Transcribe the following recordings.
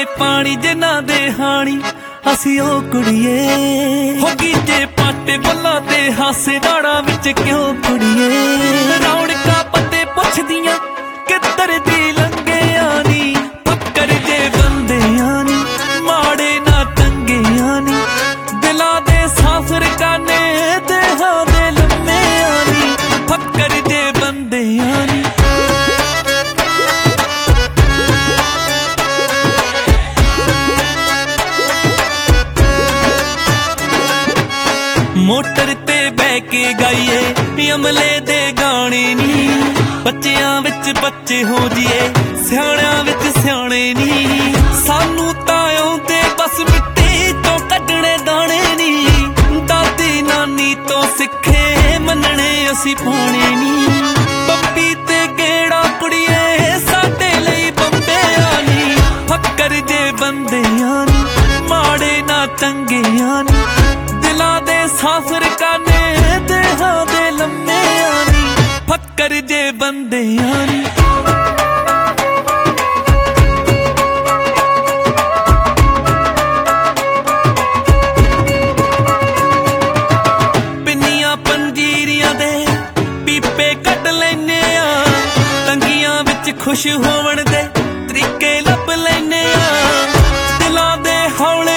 पानी जिन्हां दे हाणी असी ओ कुड़िए हो गीजे पाटे बल्लां ते हासे दाड़ा विच क्यों कुड़िए रौणकां पत्ते पुछदियां किधर दी लंघिया नी फक्कर जे बंदियां नी माड़े ना चंगियां नी दिलां दे साफर काने देहां दे लम्मियां नी फक्कर जे बंदियां नी मोटर ते बह के गाइए अमले दे गाने नी बच्चियां विच बच्चे हो जिए सियाणियां विच सियाणे नी सानू तां आउंदे बस मिट्टी तो कड्डणे दाणे नी दादी नानी तो सिखे मनणे असी पाणे नी पप्पी ते गेड़ा कुड़िए साडे लई बंबियां नी फक्कर जे बंदियां नी माड़े ना चंगियां नी दिलां दे साफर काने देहां दे लम्मियां नी फक्कर जे बंदियां नी पिन्नियां पंजीरियां दे पीपे कट लैने आ तंगियां विच खुश होवण दे तरीके लभ लैने आ दिलां दे हौले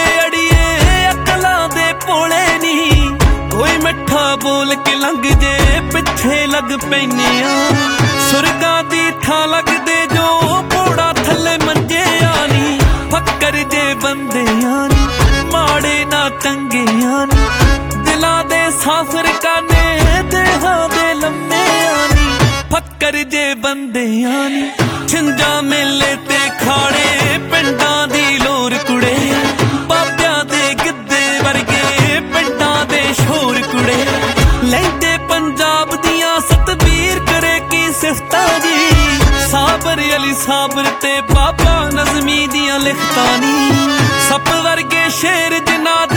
मिठा बोल के लंघ जे पिछे लग पैने सुरगां दी थां लगदे जो पोड़ा थल्ले मंजिया नी फक्कर जे बंदियां नी माड़े ना चंगियां नी दिलां दे साफर काने देहां दे लम्मियां नी फक्कर जे बंदियां नी छिंजा मेले ते खाड़े पिंडां दी लोर कुड़े बाबियां दे गिद्दे वर्गे पिंडां दे शोर कुड़े लैंदे पंजाब दियां सतबीर करे की सिफतां जी साबर अली साबर ते बाबा नज़मी दियां लिखतां नी सप वर्गे शेर जिन्हां